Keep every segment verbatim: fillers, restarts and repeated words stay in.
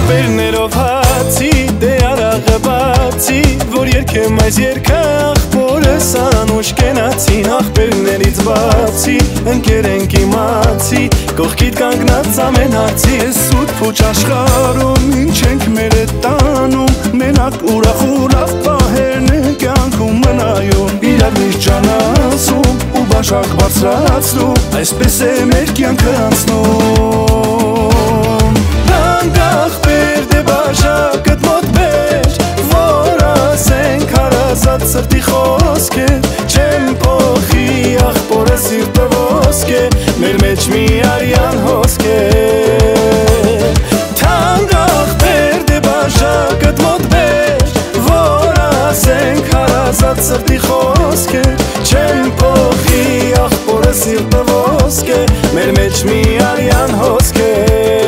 ախպերներով հացի, դե արաղը բացի, որ երկեմ այս երկը ախպորս անուշ կենացին, ախպերներից բացի, ընկեր ենք իմացի, կողքիդ կանգնած ամեն հարցի, ես սուտ փուչ աշխարում, ինչ ենք մեր է տանում, մենակ ուրախ ուրախ պահերն է կյանքում մնայում, իրար միշտ ճանասում, ու բաշակ բարձրացնում, այսպես է մեր կյանքը անցնում։ Նանք ախպեր դե բաշակդ մոտ բեր, որ ասենք հարազատ սրտի խոսք է, չեմ փոխի ախպորը սիրտը ոսկ է, մեր մեջ մի արյան հոսք է։ Թանկ ախպեր դե բաշակդ մոտ բեր, որ ասենք հարազատ սրտի խոսք է, չեմ փոխի ախպորը սիրտը ոսկ է, մեր մեջ մի արյան հոսք է։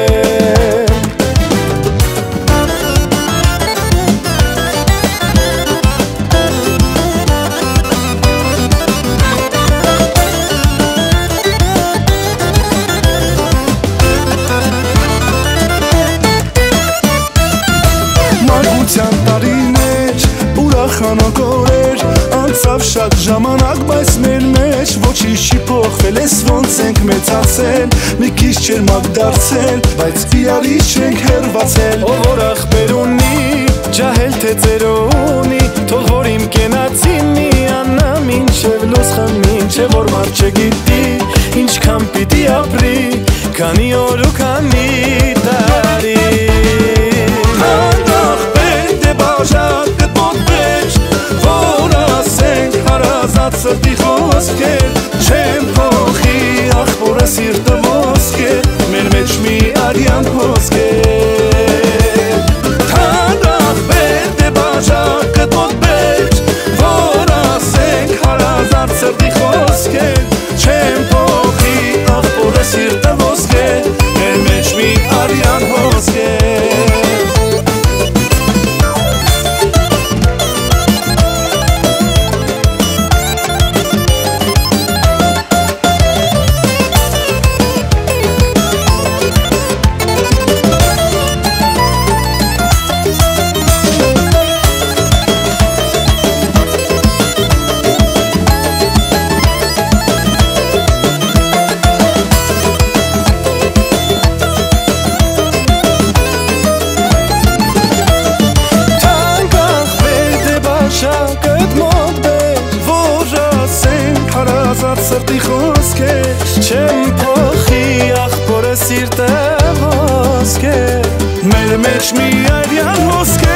Տարիներ, ուրախանոք օրեր, անցավ շատ ժամանակ, բայց մեր մեջ ոչինչ չի փոխվել, ես ոնց ենք մեծացել, մի քիչ չերմակ դարձել, բայց իրարից չենք հեռացել։ Ով որ ախպեր ունի, ջահել թե ծերունի, թող որ իմ կենացին միանա, մինչև լույս խմի, ինչե որ մարդ չգիտի, ինչքան պիտի ապրի, քանի օր ու քանի տարի։ Բաշակդ մոտ բեր, որ ասենք հարազատ սրտի խոսք է, չեմ փոխի ախպորը սիրտը ոսկ է, մեր մեջ մի արյան հոսք է։ Թանկ ախպեր դե բաշակդ մոտ բեր, որ ասենք հարազատ սրտի խոսք է, չեմ փոխի ախպորը սիրտը ոսկ է, մեր մեջ մի արյան հոսք է։ Սրտի խոսք է, չեմ փոխի ախպորը սիրտը ոսկ է, մեր մեջ մի արյան հոսք է։